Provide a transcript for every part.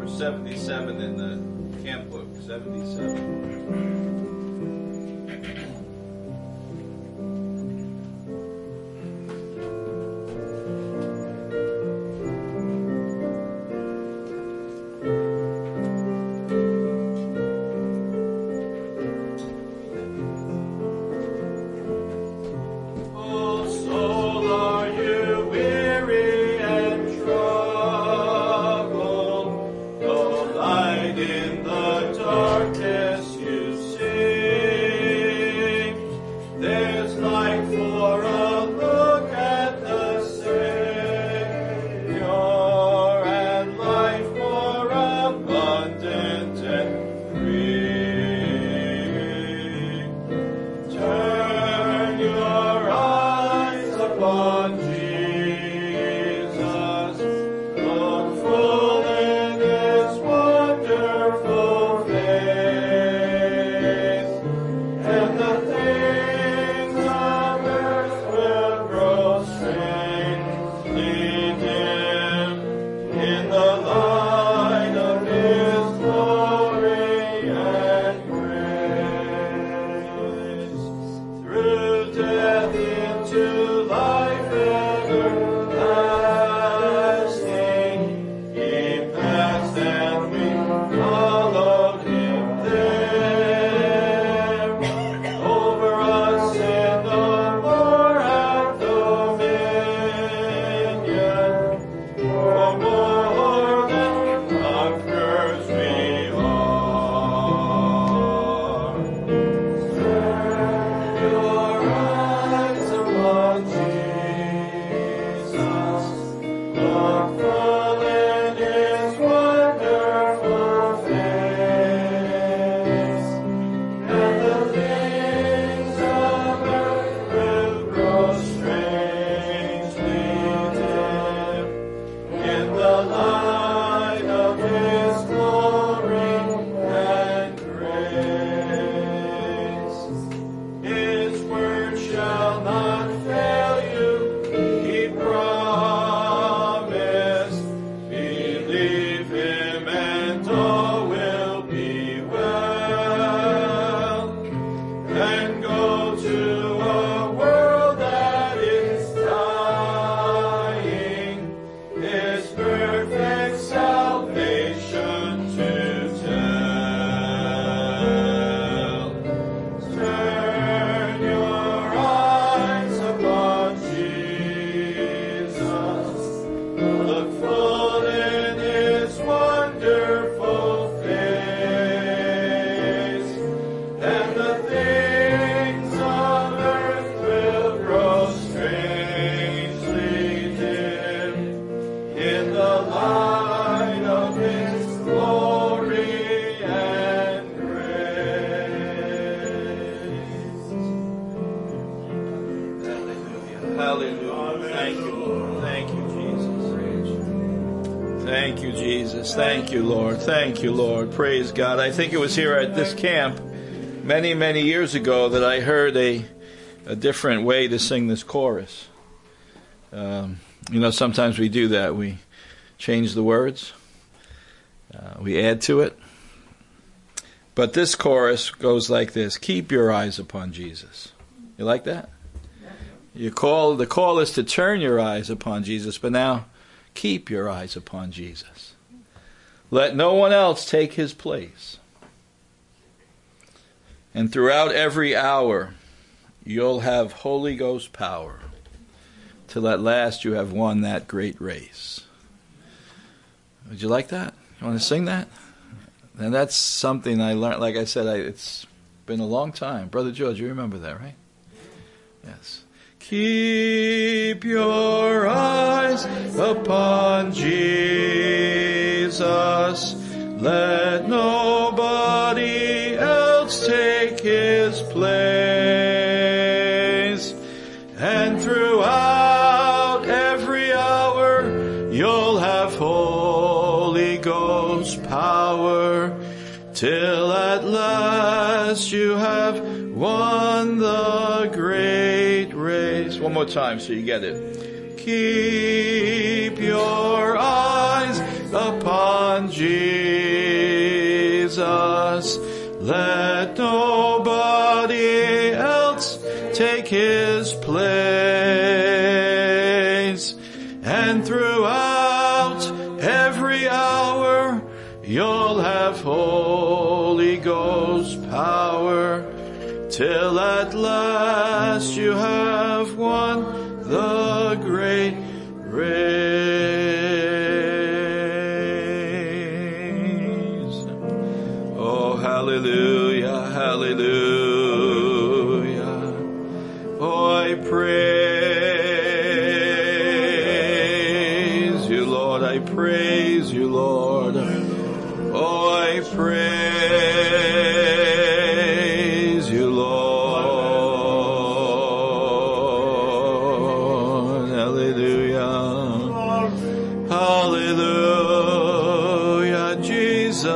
77 in the camp book. 77. Thank you, Lord. Thank you, Lord. Praise God. I think it was here at this camp many, many years ago that I heard a different way to sing this chorus. Sometimes we do that. We change the words. We add to it. But this chorus goes like this. Keep your eyes upon Jesus. You like that? The call is to turn your eyes upon Jesus, but now keep your eyes upon Jesus. Let no one else take his place. And throughout every hour, you'll have Holy Ghost power till at last you have won that great race. Would you like that? You want to sing that? And that's something I learned. Like I said, it's been a long time. Brother George, you remember that, right? Yes. Keep your eyes upon Jesus. Let nobody else take his place. And throughout every hour, you'll have Holy Ghost power, till at last you have won the great race. One more time so you get it. Keep your eyes upon Jesus. Let nobody else take his place. And throughout every hour, you'll have Holy Ghost power, till at last you have won the great race. Oh, hallelujah, hallelujah. Oh, I praise you, Lord. I praise you, Lord. Oh, I praise you, Lord. Hallelujah. Hallelujah, Jesus.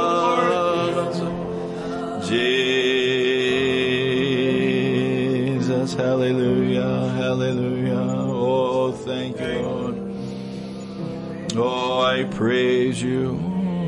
Jesus, hallelujah, hallelujah. Oh, thank you, Lord. Oh, I praise you.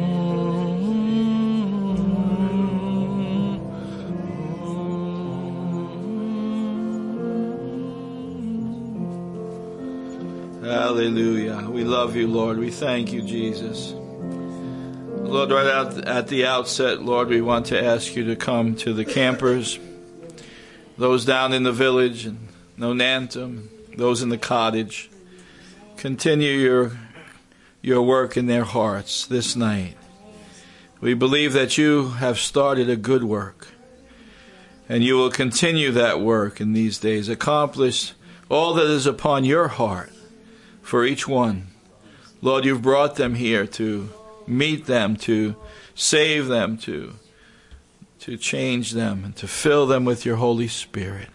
Hallelujah. We love you, Lord. We thank you, Jesus. Lord, right out at the outset, Lord, we want to ask you to come to the campers, those down in the village and Nonantum, those in the cottage. Continue your work in their hearts this night. We believe that you have started a good work, and you will continue that work in these days. Accomplish all that is upon your heart for each one. Lord, you've brought them here to meet them, to save them, to change them, and to fill them with your Holy Spirit.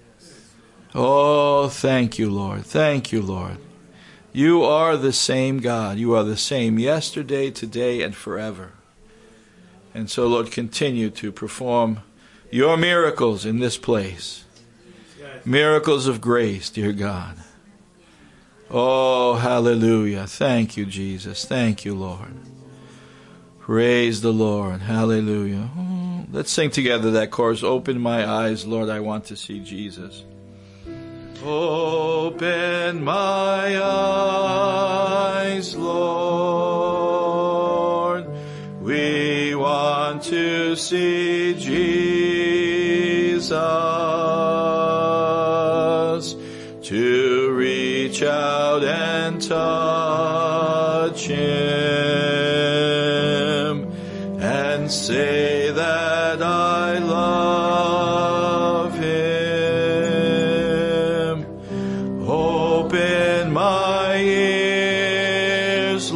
Oh, thank you, Lord. Thank you, Lord. You are the same God. You are the same yesterday, today, and forever. And so, Lord, continue to perform your miracles in this place. Miracles of grace, dear God. Oh, hallelujah. Thank you, Jesus. Thank you, Lord. Praise the Lord. Hallelujah. Oh, let's sing together that chorus. Open my eyes, Lord, I want to see Jesus. Open my eyes, Lord. We want to see Jesus. To reach out and touch him and say that I love him. Open my ears,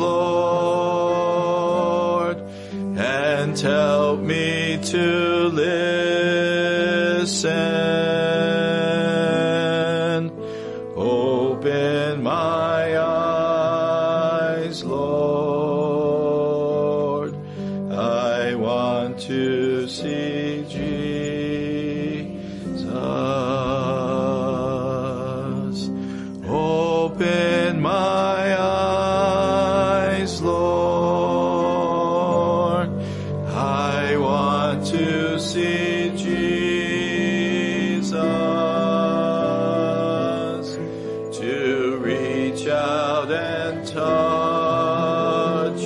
Lord, and help me to listen. Open my eyes, Lord. I want to see Jesus. Open my eyes, Lord. I want to see Jesus. To reach out and touch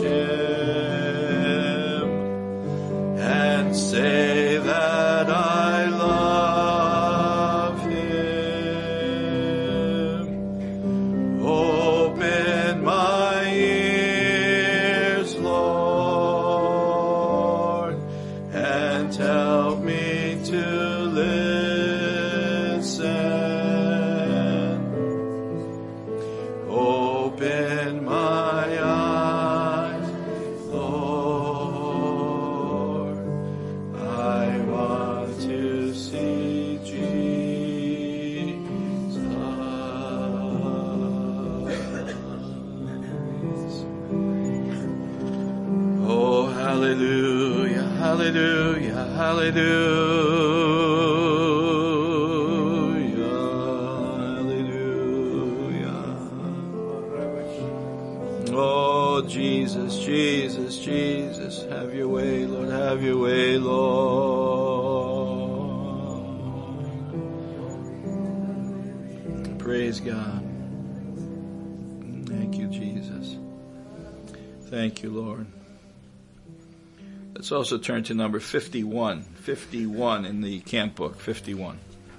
him and say that I love him. Open my ears, Lord, and help me to listen. Open my eyes, Lord. I want to see Jesus. Oh, hallelujah, hallelujah, hallelujah. Oh, Jesus. Jesus, Jesus, Jesus. Have your way, Lord. Have your way, Lord. Praise God. Thank you, Jesus. Thank you, Lord. Let's also turn to number 51. 51 in the camp book, 51.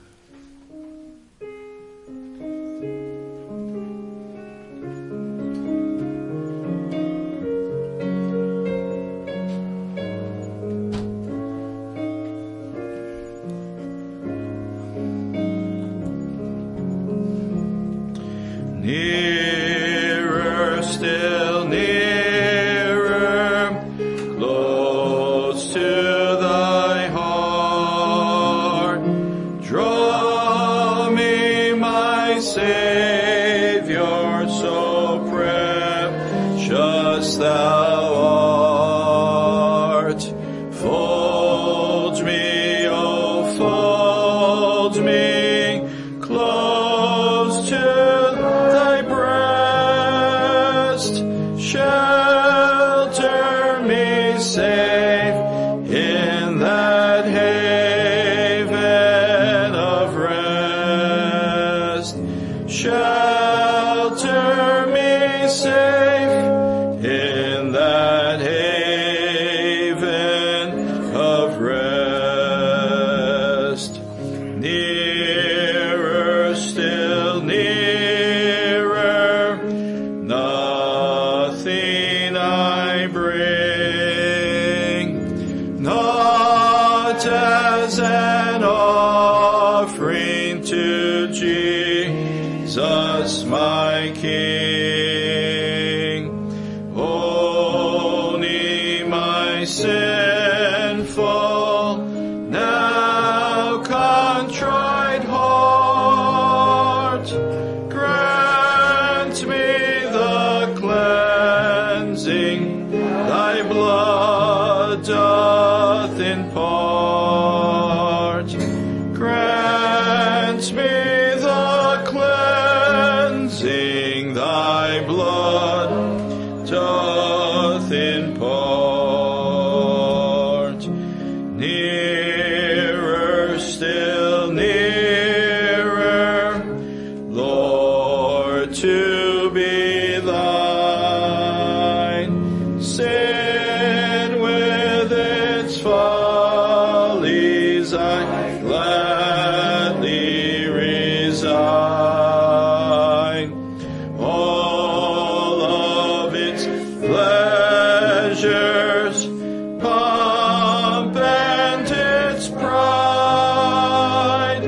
Nearer, still nearer, close to thy heart. Draw me, my Savior, so precious thou art. Fold me, oh, fold me, close to thy breast. Shelter me safe in that haven of rest. Shelter me safe in that haven of rest. Nearer, still nearer, nothing I bring, not as an offering to Jesus my King, only my sinful, now contrite heart. Grant me the cleansing thy blood doth impart. Grant me the cleansing thy blood doth impart. Nearer, still nearer, Lord, to be thine. Sin with its follies I gladly resign. All of its pleasures, pomp and its pride,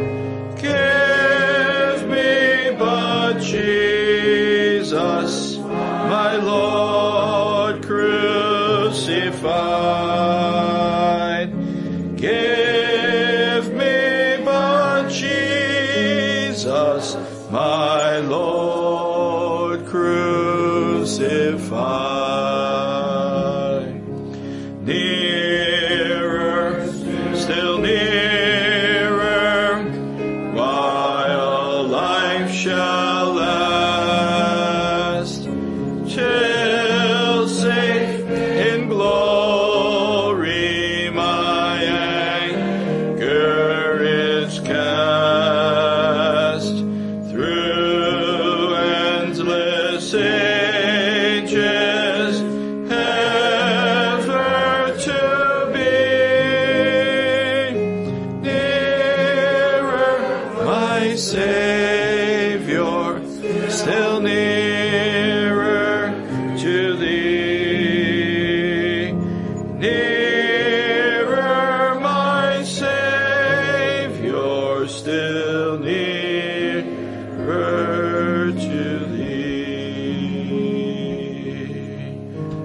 give me but Jesus, my Lord crucified. Give me but Jesus, my Lord crucified. Nearer, still nearer, while life shall last, till safe in glory my anchor is cast. Through endless ages, ever to be nearer, my Savior, still nearer to thee. Nearer, my Savior, still nearer to thee.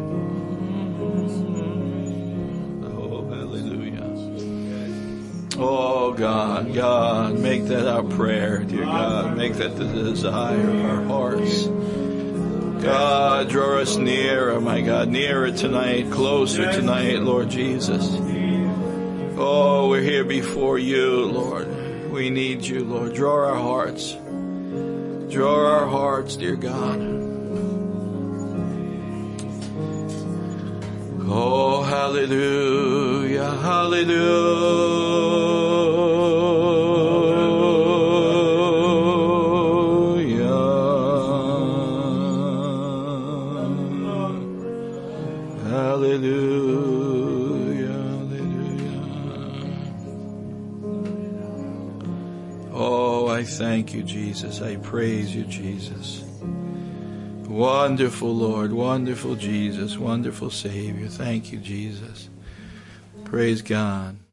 Oh, hallelujah. Oh, God, God, make that our prayer, dear God. Make that the desire of our hearts. God, draw us nearer, my God, nearer tonight, closer tonight, Lord Jesus. Oh, we're here before you, Lord. We need you, Lord. Draw our hearts. Draw our hearts, dear God. Oh, hallelujah, hallelujah. Hallelujah, hallelujah. Oh, I thank you, Jesus. I praise you, Jesus. Wonderful Lord, wonderful Jesus, wonderful Savior. Thank you, Jesus. Praise God.